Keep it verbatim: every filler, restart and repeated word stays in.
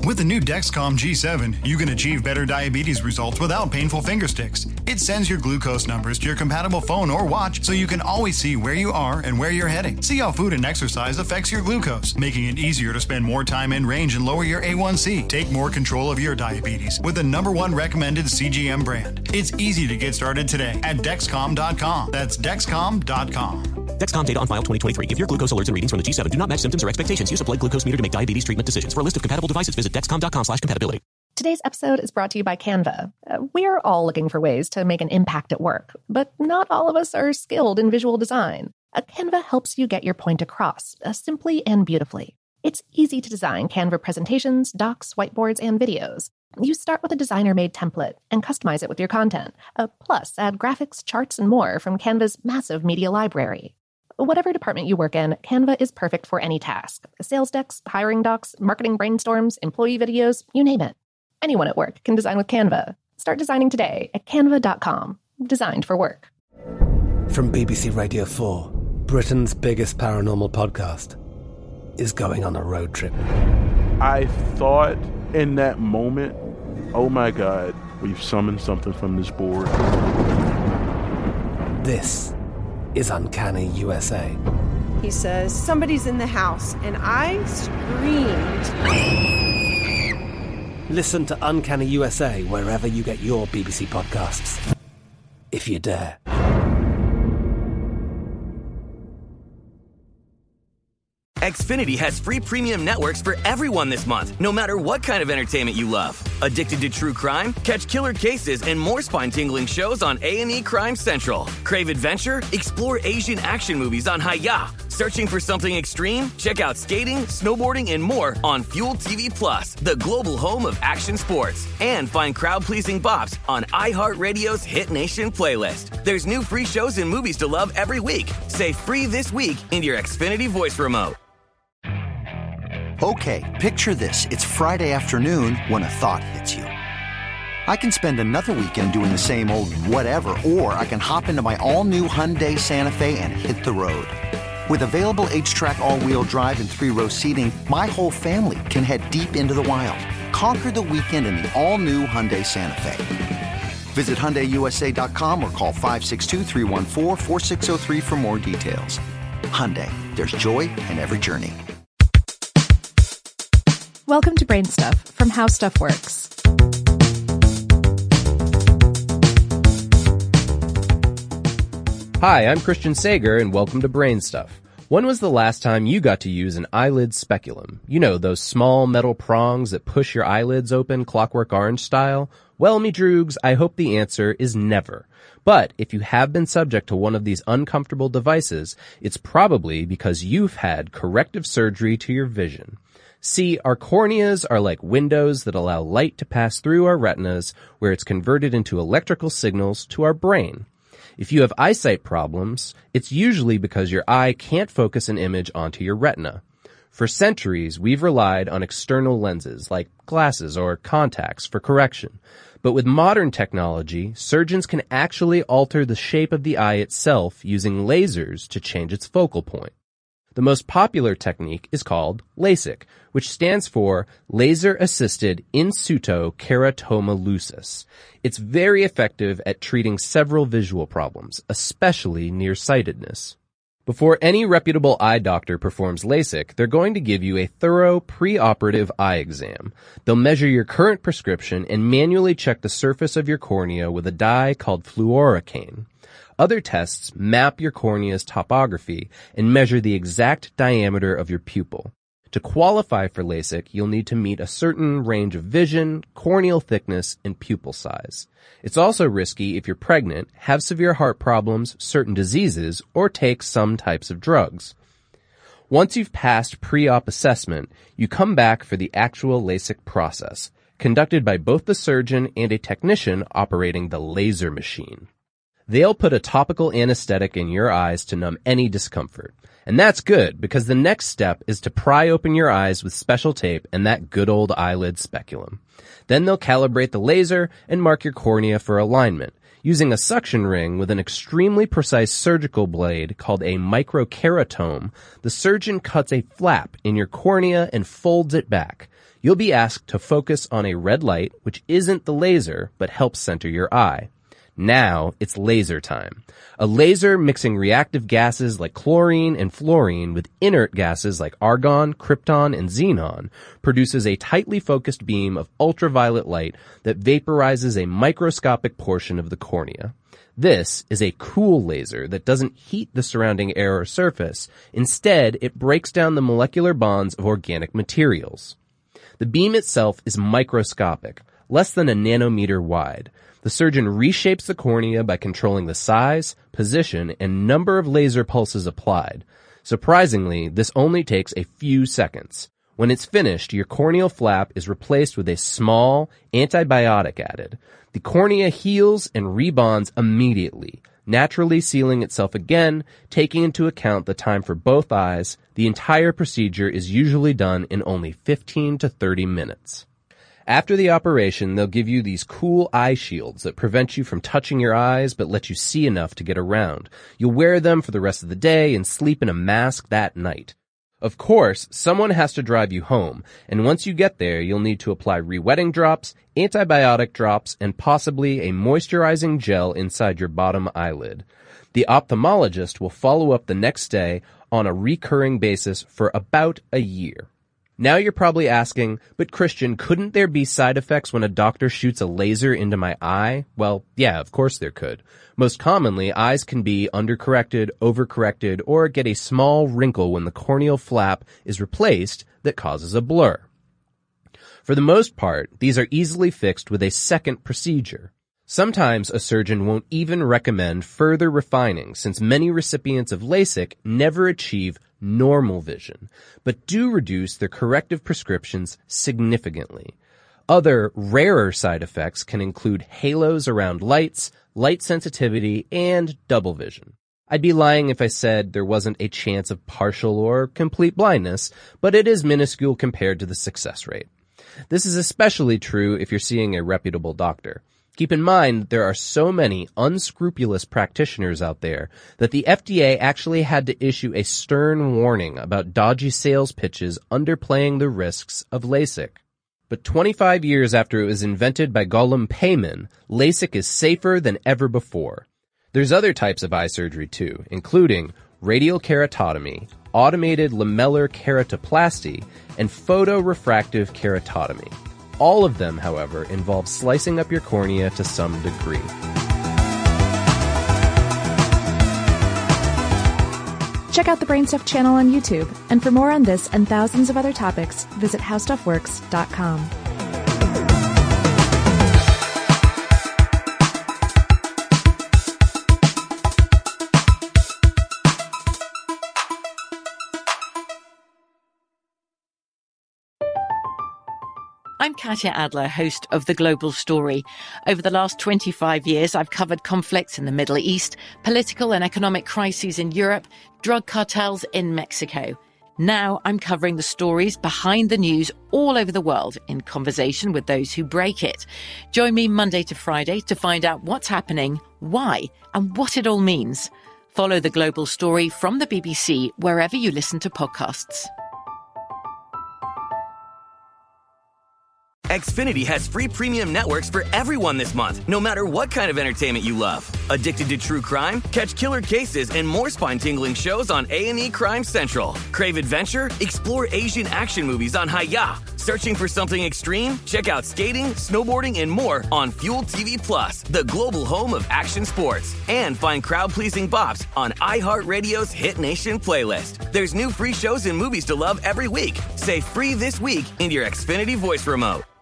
With the new Dexcom G seven, you can achieve better diabetes results without painful finger sticks. It sends your glucose numbers to your compatible phone or watch so you can always see where you are and where you're heading. See how food and exercise affects your glucose, making it easier to spend more time in range and lower your A one C. Take more control of your diabetes with the number one recommended C G M brand. It's easy to get started today at Dexcom dot com. That's Dexcom dot com. Dexcom data on file twenty twenty-three. If your glucose alerts and readings from the G seven do not match symptoms or expectations, use a blood glucose meter to make diabetes treatment decisions. For a list of compatible devices, visit Dexcom dot com slash compatibility. Today's episode is brought to you by Canva. Uh, we're all looking for ways to make an impact at work, but not all of us are skilled in visual design. Uh, Canva helps you get your point across, uh, simply and beautifully. It's easy to design Canva presentations, docs, whiteboards, and videos. You start with a designer-made template and customize it with your content. Uh, plus, add graphics, charts, and more from Canva's massive media library. Whatever department you work in, Canva is perfect for any task. Sales decks, hiring docs, marketing brainstorms, employee videos, you name it. Anyone at work can design with Canva. Start designing today at canva dot com. Designed for work. From B B C Radio four, Britain's biggest paranormal podcast is going on a road trip. I thought in that moment, oh my God, we've summoned something from this board. This is Uncanny U S A. He says, somebody's in the house, and I screamed. Listen to Uncanny U S A wherever you get your B B C podcasts, if you dare. Xfinity has free premium networks for everyone this month, no matter what kind of entertainment you love. Addicted to true crime? Catch killer cases and more spine-tingling shows on A and E Crime Central. Crave adventure? Explore Asian action movies on Hi-Ya. Searching for something extreme? Check out skating, snowboarding, and more on Fuel T V Plus, the global home of action sports. And find crowd-pleasing bops on iHeartRadio's Hit Nation playlist. There's new free shows and movies to love every week. Say free this week in your Xfinity voice remote. Okay, picture this. It's Friday afternoon when a thought hits you. I can spend another weekend doing the same old whatever, or I can hop into my all-new Hyundai Santa Fe and hit the road. With available H-Track all-wheel drive and three-row seating, my whole family can head deep into the wild. Conquer the weekend in the all-new Hyundai Santa Fe. Visit Hyundai U S A dot com or call five six two, three one four, four six zero three for more details. Hyundai, there's joy in every journey. Welcome to Brain Stuff from How Stuff Works. Hi, I'm Christian Sager, and welcome to Brain Stuff. When was the last time you got to use an eyelid speculum? You know, those small metal prongs that push your eyelids open Clockwork Orange style? Well, me droogs, I hope the answer is never. But if you have been subject to one of these uncomfortable devices, it's probably because you've had corrective surgery to your vision. See, our corneas are like windows that allow light to pass through our retinas, where it's converted into electrical signals to our brain. If you have eyesight problems, it's usually because your eye can't focus an image onto your retina. For centuries, we've relied on external lenses like glasses or contacts for correction. But with modern technology, surgeons can actually alter the shape of the eye itself using lasers to change its focal point. The most popular technique is called LASIK, which stands for Laser-Assisted In Situ Keratomalusis. It's very effective at treating several visual problems, especially nearsightedness. Before any reputable eye doctor performs LASIK, they're going to give you a thorough preoperative eye exam. They'll measure your current prescription and manually check the surface of your cornea with a dye called fluorocane. Other tests map your cornea's topography and measure the exact diameter of your pupil. To qualify for LASIK, you'll need to meet a certain range of vision, corneal thickness, and pupil size. It's also risky if you're pregnant, have severe heart problems, certain diseases, or take some types of drugs. Once you've passed pre-op assessment, you come back for the actual LASIK process, conducted by both the surgeon and a technician operating the laser machine. They'll put a topical anesthetic in your eyes to numb any discomfort. And that's good, because the next step is to pry open your eyes with special tape and that good old eyelid speculum. Then they'll calibrate the laser and mark your cornea for alignment. Using a suction ring with an extremely precise surgical blade called a microkeratome, the surgeon cuts a flap in your cornea and folds it back. You'll be asked to focus on a red light, which isn't the laser, but helps center your eye. Now it's laser time. A laser mixing reactive gases like chlorine and fluorine with inert gases like argon, krypton, and xenon produces a tightly focused beam of ultraviolet light that vaporizes a microscopic portion of the cornea. This is a cool laser that doesn't heat the surrounding air or surface. Instead, it breaks down the molecular bonds of organic materials. The beam itself is microscopic, less than a nanometer wide. The surgeon reshapes the cornea by controlling the size, position, and number of laser pulses applied. Surprisingly, this only takes a few seconds. When it's finished, your corneal flap is replaced with a small antibiotic added. The cornea heals and rebonds immediately, naturally sealing itself again, taking into account the time for both eyes. The entire procedure is usually done in only fifteen to thirty minutes. After the operation, they'll give you these cool eye shields that prevent you from touching your eyes but let you see enough to get around. You'll wear them for the rest of the day and sleep in a mask that night. Of course, someone has to drive you home, and once you get there, you'll need to apply re-wetting drops, antibiotic drops, and possibly a moisturizing gel inside your bottom eyelid. The ophthalmologist will follow up the next day on a recurring basis for about a year. Now you're probably asking, but Christian, couldn't there be side effects when a doctor shoots a laser into my eye? Well, yeah, of course there could. Most commonly, eyes can be undercorrected, overcorrected, or get a small wrinkle when the corneal flap is replaced that causes a blur. For the most part, these are easily fixed with a second procedure. Sometimes a surgeon won't even recommend further refining, since many recipients of LASIK never achieve normal vision, but do reduce their corrective prescriptions significantly. Other, rarer side effects can include halos around lights, light sensitivity, and double vision. I'd be lying if I said there wasn't a chance of partial or complete blindness, but it is minuscule compared to the success rate. This is especially true if you're seeing a reputable doctor. Keep in mind, there are so many unscrupulous practitioners out there that the F D A actually had to issue a stern warning about dodgy sales pitches underplaying the risks of LASIK. But twenty-five years after it was invented by Gollum Payman, LASIK is safer than ever before. There's other types of eye surgery too, including radial keratotomy, automated lamellar keratoplasty, and photorefractive keratotomy. All of them, however, involve slicing up your cornea to some degree. Check out the Brainstuff channel on YouTube, and for more on this and thousands of other topics, visit how stuff works dot com. I'm Katya Adler, host of The Global Story. Over the last twenty-five years, I've covered conflicts in the Middle East, political and economic crises in Europe, drug cartels in Mexico. Now I'm covering the stories behind the news all over the world in conversation with those who break it. Join me Monday to Friday to find out what's happening, why, and what it all means. Follow The Global Story from the B B C wherever you listen to podcasts. Xfinity has free premium networks for everyone this month, no matter what kind of entertainment you love. Addicted to true crime? Catch killer cases and more spine-tingling shows on A and E Crime Central. Crave adventure? Explore Asian action movies on Hi-Ya. Searching for something extreme? Check out skating, snowboarding, and more on Fuel T V Plus, the global home of action sports. And find crowd-pleasing bops on iHeartRadio's Hit Nation playlist. There's new free shows and movies to love every week. Say free this week in your Xfinity voice remote.